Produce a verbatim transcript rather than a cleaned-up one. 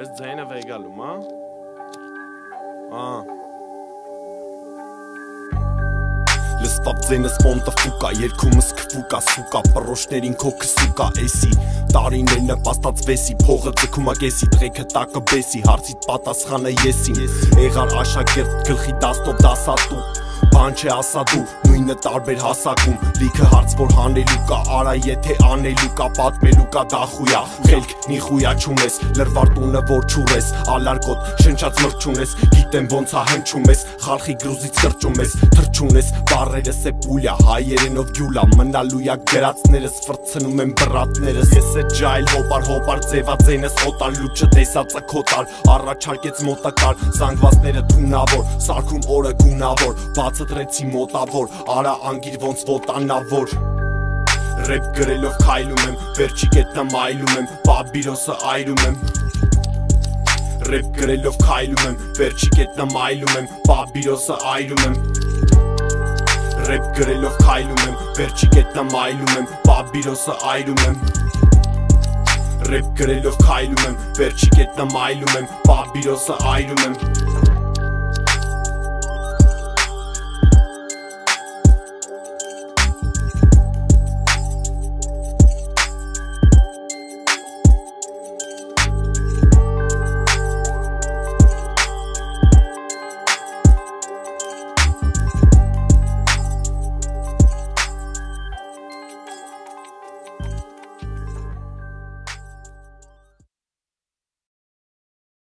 Այս ձայնը վեգալում, հա? Ահա Լսվապ ձենս ֆոնտը ֆուկա, երկումս կվուկա, սուկա, պռոշներին քոքը սուկա, էսի Տարիներ նպաստած վեսի, փողը ձգումա կեսի, տղեքը տակը բեսի, հարցիտ պատասխանը եսին Եղար աշակերտ, գլխի դաստով դասատու Բան չէ ասա դու, նույնը տարբեր հասակում Լիքը հարց որ հանելու կա, արա եթե անելու կա, պատմելու կա դախույա Խելք նիխույա չունես, լրվար տունը որ չուրես Ալարկոտ, շնչած մրճուն ես, գիտեմ ոնց ա հնչում ես Խալխի գրուզից կրճում ես, թրջուն ես, բարերս է պուլյա Հայերենով գյուլա, մնալույա գրածներս, վրցնում են բրատներս Ես է ջայլ, հոպար, հոպար, ձևածենս, օտար, լուչը տեսածը քոտար Առաջարկեց մոտակար, զանգվածները թունավոր, սարքում օրը գունավոր Բացըտրեցի մոտավոր, արա անգիր ոնց ոտանավոր Ռեպ գրելով քայլում եմ, վերջի կետնա մայլում եմ, բաբիրոսը այրում եմ Ռեպ գրելով քայլում եմ, վերջի կետնա մայլում եմ, բաբիրոսը այրում եմ Ռեպ գրելով քայլում եմ, վերջի կետնա մայլում եմ, բաբիրոսը այրում եմ Ռեպ գրելով քայլում եմ, վերջի կետնա մայլում եմ, բաբիրոսը այրում եմ